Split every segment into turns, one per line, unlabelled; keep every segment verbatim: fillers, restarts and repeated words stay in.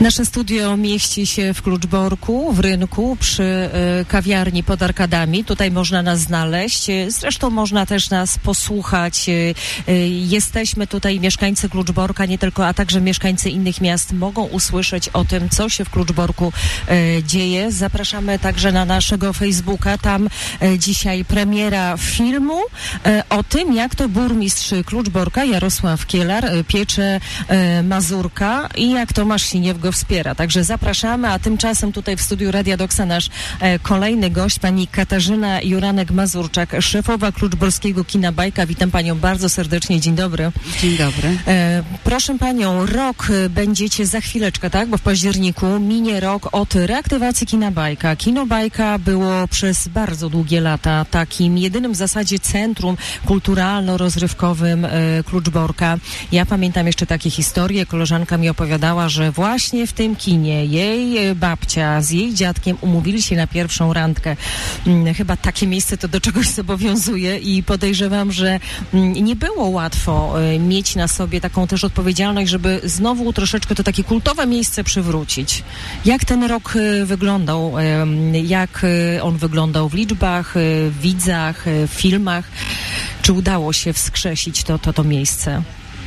Nasze studio mieści się w Kluczborku, w Rynku, przy y, kawiarni pod Arkadami. Tutaj można nas znaleźć. Zresztą można też nas posłuchać. Y, y, jesteśmy tutaj, mieszkańcy Kluczborka, nie tylko, a także mieszkańcy innych miast mogą usłyszeć o tym, co się w Kluczborku y, dzieje. Zapraszamy także na naszego Facebooka. Tam y, dzisiaj premiera filmu y, o tym, jak to burmistrz Kluczborka, Jarosław Kielar, y, piecze y, mazurka i jak Tomasz Siniew go wspiera. Także zapraszamy, a tymczasem tutaj w studiu Radia Doksa nasz e, kolejny gość, pani Katarzyna Juranek-Mazurczak, szefowa Kluczborskiego Kina Bajka. Witam panią bardzo serdecznie. Dzień dobry.
Dzień dobry.
E, proszę panią, rok będziecie za chwileczkę, tak? Bo w październiku minie rok od reaktywacji Kina Bajka. Kino Bajka było przez bardzo długie lata takim jedynym w zasadzie centrum kulturalno-rozrywkowym e, Kluczborka. Ja pamiętam jeszcze takie historie. Koleżanka mi opowiadała, że właśnie w tym kinie jej babcia z jej dziadkiem umówili się na pierwszą randkę. Chyba takie miejsce to do czegoś zobowiązuje i podejrzewam, że nie było łatwo mieć na sobie taką też odpowiedzialność, żeby znowu troszeczkę to takie kultowe miejsce przywrócić. Jak ten rok wyglądał? Jak on wyglądał w liczbach, w widzach, w filmach? Czy udało się wskrzesić to, to, to miejsce?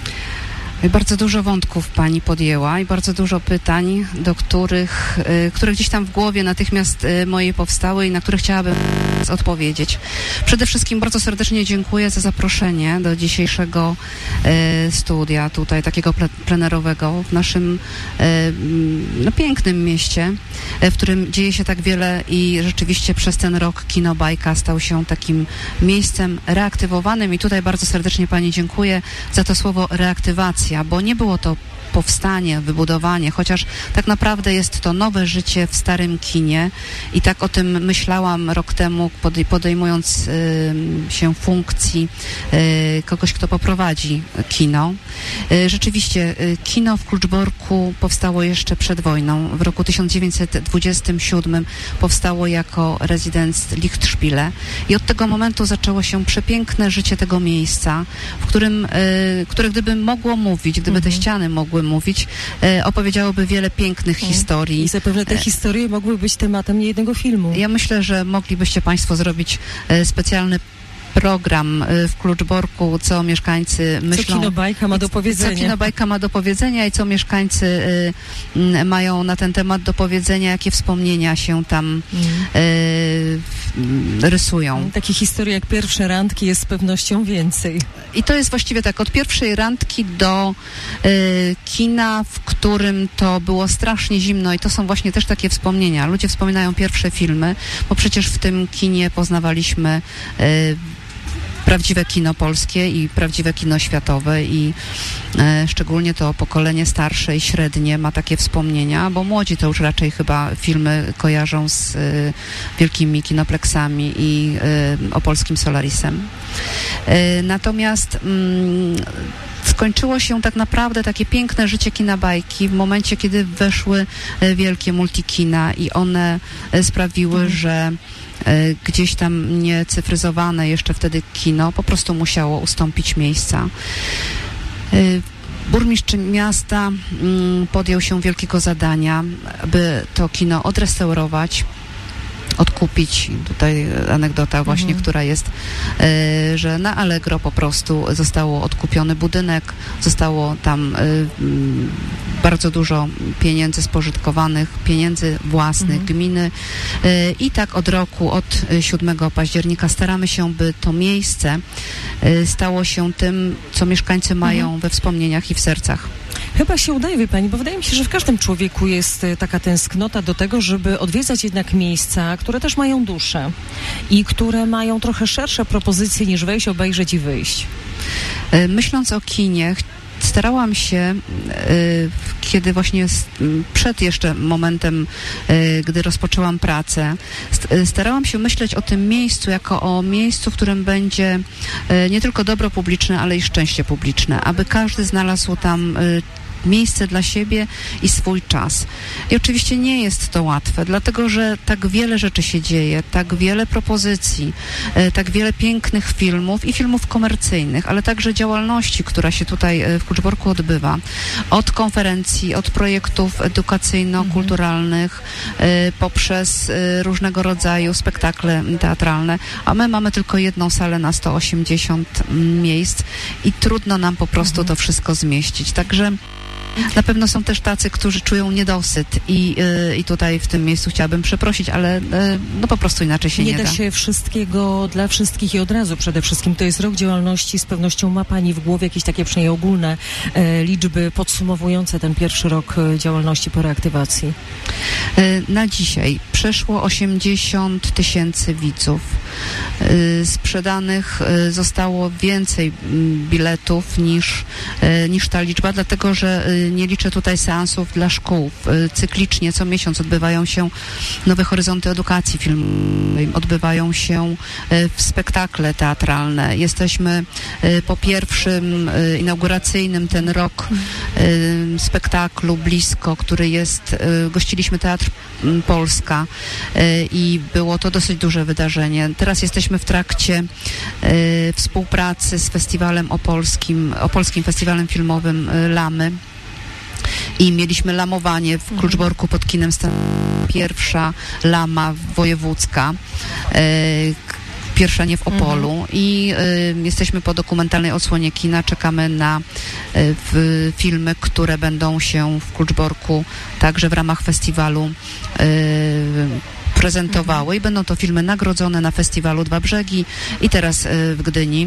Bardzo dużo wątków pani podjęła i bardzo dużo pytań, do których, y, które gdzieś tam w głowie natychmiast y, mojej powstały i na które chciałabym odpowiedzieć. Przede wszystkim bardzo serdecznie dziękuję za zaproszenie do dzisiejszego y, studia tutaj, takiego ple, plenerowego w naszym y, no, pięknym mieście, y, w którym dzieje się tak wiele i rzeczywiście przez ten rok Kino Bajka stał się takim miejscem reaktywowanym i tutaj bardzo serdecznie pani dziękuję za to słowo reaktywacja, bo nie było to powstanie, wybudowanie, chociaż tak naprawdę jest to nowe życie w starym kinie i tak o tym myślałam rok temu, podej- podejmując y, się funkcji y, kogoś, kto poprowadzi kino. Y, rzeczywiście y, kino w Kluczborku powstało jeszcze przed wojną. W roku tysiąc dziewięćset dwudziestym siódmym powstało jako Residenz Lichtspiele i od tego momentu zaczęło się przepiękne życie tego miejsca, w którym, y, które gdyby mogło mówić, gdyby te ściany mogły mówić, e, opowiedziałoby wiele pięknych hmm. historii.
I zapewne te historie mogły być tematem niejednego filmu.
Ja myślę, że moglibyście państwo zrobić e, specjalny program w Kluczborku, co mieszkańcy myślą...
Co Kino Bajka ma do powiedzenia.
Co Kino Bajka ma do powiedzenia i co mieszkańcy y, y, mają na ten temat do powiedzenia, jakie wspomnienia się tam mm. y, rysują.
Takie historie jak pierwsze randki jest z pewnością więcej.
I to jest właściwie tak, od pierwszej randki do y, kina, w którym to było strasznie zimno i to są właśnie też takie wspomnienia. Ludzie wspominają pierwsze filmy, bo przecież w tym kinie poznawaliśmy y, prawdziwe kino polskie i prawdziwe kino światowe i e, szczególnie to pokolenie starsze i średnie ma takie wspomnienia, bo młodzi to już raczej chyba filmy kojarzą z e, wielkimi kinopleksami i e, opolskim Solarisem. E, natomiast mm, skończyło się tak naprawdę takie piękne życie Kina Bajki w momencie, kiedy weszły e, wielkie multikina i one e, sprawiły, mm. że gdzieś tam niecyfryzowane jeszcze wtedy kino po prostu musiało ustąpić miejsca. Burmistrz miasta podjął się wielkiego zadania, by to kino odrestaurować, odkupić. Tutaj anegdota właśnie, mhm. która jest, y, że na Allegro po prostu zostało odkupiony budynek, zostało tam y, y, bardzo dużo pieniędzy spożytkowanych, pieniędzy własnych mhm. gminy y, i tak od roku, od siódmego października staramy się, by to miejsce y, stało się tym, co mieszkańcy mają mhm. we wspomnieniach i w sercach.
Chyba się udaje, wie pani, bo wydaje mi się, że w każdym człowieku jest taka tęsknota do tego, żeby odwiedzać jednak miejsca, które też mają duszę i które mają trochę szersze propozycje niż wejść, obejrzeć i wyjść.
Myśląc o kinie, starałam się, y, kiedy właśnie przed jeszcze momentem, y, gdy rozpoczęłam pracę, starałam się myśleć o tym miejscu jako o miejscu, w którym będzie y, nie tylko dobro publiczne, ale i szczęście publiczne, aby każdy znalazł tam y, miejsce dla siebie i swój czas. I oczywiście nie jest to łatwe, dlatego że tak wiele rzeczy się dzieje, tak wiele propozycji, tak wiele pięknych filmów i filmów komercyjnych, ale także działalności, która się tutaj w Kluczborku odbywa. Od konferencji, od projektów edukacyjno-kulturalnych, mhm. poprzez różnego rodzaju spektakle teatralne, a my mamy tylko jedną salę na sto osiemdziesiąt miejsc i trudno nam po prostu mhm. to wszystko zmieścić. Także na pewno są też tacy, którzy czują niedosyt i, yy, i tutaj w tym miejscu chciałabym przeprosić, ale yy, no po prostu inaczej się nie,
nie da. Nie da się wszystkiego dla wszystkich i od razu przede wszystkim. To jest rok działalności, z pewnością ma Pani w głowie jakieś takie przynajmniej ogólne e, liczby podsumowujące ten pierwszy rok działalności po reaktywacji.
Yy, na dzisiaj przeszło osiemdziesiąt tysięcy widzów. Yy, sprzedanych yy, zostało więcej biletów niż, yy, niż ta liczba, dlatego że yy, nie liczę tutaj seansów dla szkół. Cyklicznie co miesiąc odbywają się Nowe Horyzonty Edukacji Filmowej, odbywają się w spektakle teatralne. Jesteśmy po pierwszym inauguracyjnym ten rok spektaklu Blisko, który jest, gościliśmy Teatr Polska i było to dosyć duże wydarzenie. Teraz jesteśmy w trakcie współpracy z Festiwalem Opolskim, Opolskim Festiwalem Filmowym Lamy. I mieliśmy lamowanie w Kluczborku pod kinem Stanowskim. Pierwsza lama wojewódzka, e, pierwsza nie w Opolu. Mhm. I e, jesteśmy po dokumentalnej odsłonie kina. Czekamy na e, w, filmy, które będą się w Kluczborku także w ramach festiwalu e, prezentowały. Mhm. I będą to filmy nagrodzone na festiwalu Dwa Brzegi i teraz e, w Gdyni.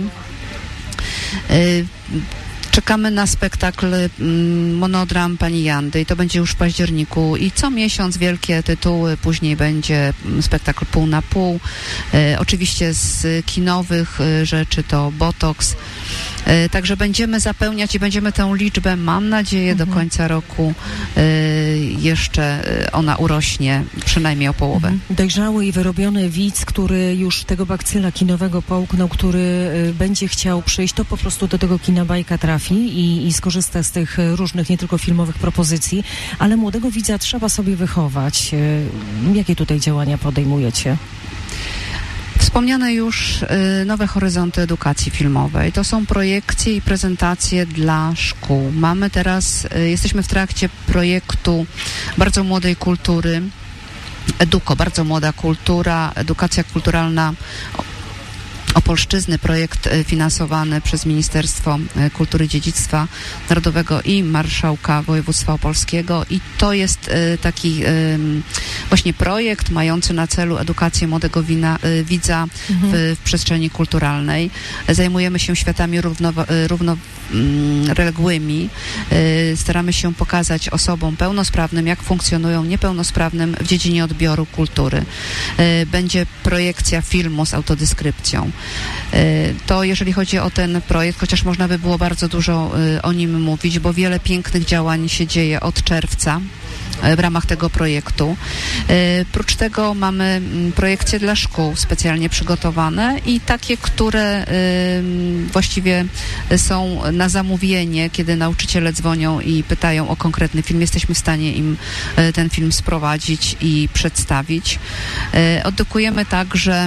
E, Czekamy na spektakl mm, Monodram Pani Jandy i to będzie już w październiku i co miesiąc wielkie tytuły, później będzie spektakl pół na pół. E, oczywiście z kinowych e, rzeczy to Botox. E, także będziemy zapełniać i będziemy tę liczbę, mam nadzieję, mhm. do końca roku e, jeszcze ona urośnie przynajmniej o połowę. Mhm.
Dojrzały i wyrobiony widz, który już tego bakcyla kinowego połknął, który e, będzie chciał przyjść, to po prostu do tego kina Bajka trafi. I, i skorzysta z tych różnych, nie tylko filmowych propozycji, ale młodego widza trzeba sobie wychować. Jakie tutaj działania podejmujecie?
Wspomniane już y, Nowe Horyzonty Edukacji Filmowej. To są projekcje i prezentacje dla szkół. Mamy teraz, y, jesteśmy w trakcie projektu bardzo młodej kultury, Eduko, bardzo młoda kultura, edukacja kulturalna Opolszczyzny, projekt finansowany przez Ministerstwo Kultury i Dziedzictwa Narodowego i Marszałka Województwa Opolskiego i to jest taki właśnie projekt mający na celu edukację młodego wina, widza mhm. w, w przestrzeni kulturalnej. Zajmujemy się światami równo, równoległymi. Staramy się pokazać osobom pełnosprawnym, jak funkcjonują niepełnosprawnym w dziedzinie odbioru kultury. Będzie projekcja filmu z autodeskrypcją. To jeżeli chodzi o ten projekt, chociaż można by było bardzo dużo o nim mówić, bo wiele pięknych działań się dzieje od czerwca w ramach tego projektu. Prócz tego mamy projekcje dla szkół specjalnie przygotowane i takie, które właściwie są na zamówienie, kiedy nauczyciele dzwonią i pytają o konkretny film. Jesteśmy w stanie im ten film sprowadzić i przedstawić. Edukujemy także,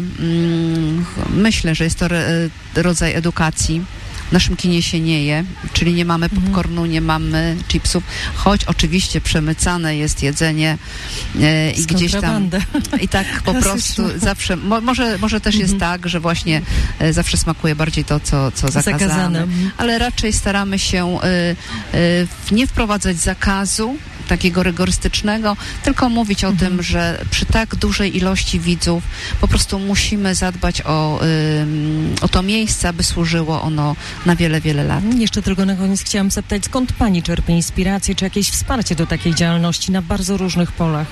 myślę, że jest to rodzaj edukacji. W naszym kinie się nie je, czyli nie mamy popcornu, nie mamy chipsów, choć oczywiście przemycane jest jedzenie e, i gdzieś tam i tak po prostu zawsze, mo, może, może też jest mhm. tak, że właśnie e, zawsze smakuje bardziej to, co, co zakazane, zakazane. Ale raczej staramy się e, e, nie wprowadzać zakazu takiego rygorystycznego, tylko mówić o mhm. tym, że przy tak dużej ilości widzów po prostu musimy zadbać o, ym, o to miejsce, aby służyło ono na wiele, wiele lat.
Jeszcze tylko na koniec chciałam zapytać, skąd Pani czerpie inspirację, czy jakieś wsparcie do takiej działalności na bardzo różnych polach?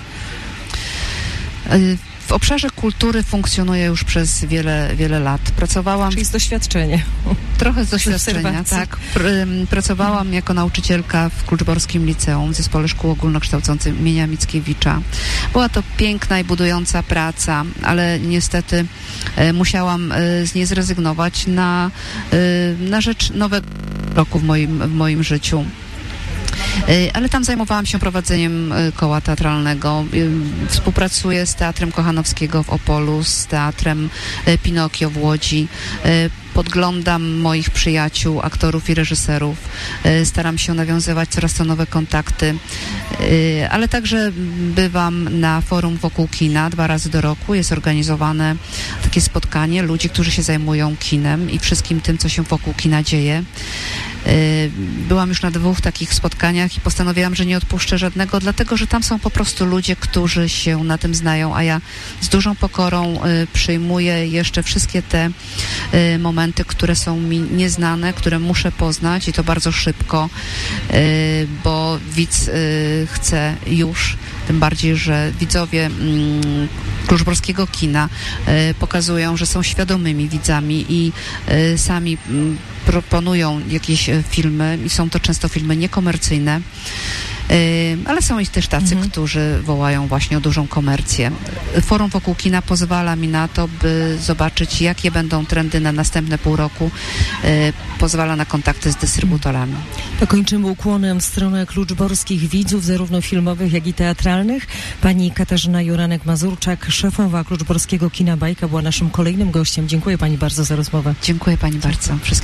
Y- W obszarze kultury funkcjonuję już przez wiele, wiele lat. Pracowałam...
Czyli z doświadczenia.
Trochę z doświadczenia, tak. Pr- pracowałam hmm. jako nauczycielka w Kluczborskim Liceum w Zespole Szkół Ogólnokształcących imienia Mickiewicza. Była to piękna i budująca praca, ale niestety e, musiałam e, z niej zrezygnować na, e, na rzecz nowego roku w moim, w moim życiu. ale tam zajmowałam się prowadzeniem koła teatralnego. Współpracuję z Teatrem Kochanowskiego w Opolu, z Teatrem Pinokio w Łodzi. Podglądam moich przyjaciół, aktorów i reżyserów. Staram się nawiązywać coraz to nowe kontakty, ale także bywam na forum wokół kina dwa razy do roku. Jest organizowane takie spotkanie ludzi, którzy się zajmują kinem i wszystkim tym, co się wokół kina dzieje. Byłam już na dwóch takich spotkaniach i postanowiłam, że nie odpuszczę żadnego, dlatego, że tam są po prostu ludzie, którzy się na tym znają, a ja z dużą pokorą przyjmuję jeszcze wszystkie te momenty, które są mi nieznane, które muszę poznać i to bardzo szybko, bo widz chce już, tym bardziej, że widzowie kluczborskiego kina pokazują, że są świadomymi widzami i sami proponują jakieś filmy i są to często filmy niekomercyjne, ale są ich też tacy, mhm. którzy wołają właśnie o dużą komercję. Forum wokół kina pozwala mi na to, by zobaczyć, jakie będą trendy na następne pół roku. Pozwala na kontakty z dystrybutorami.
To kończymy ukłonem w stronę kluczborskich widzów, zarówno filmowych, jak i teatralnych. Pani Katarzyna Juranek-Mazurczak, szefowa kluczborskiego Kina Bajka, była naszym kolejnym gościem. Dziękuję pani bardzo za rozmowę.
Dziękuję pani bardzo. Wszystkiego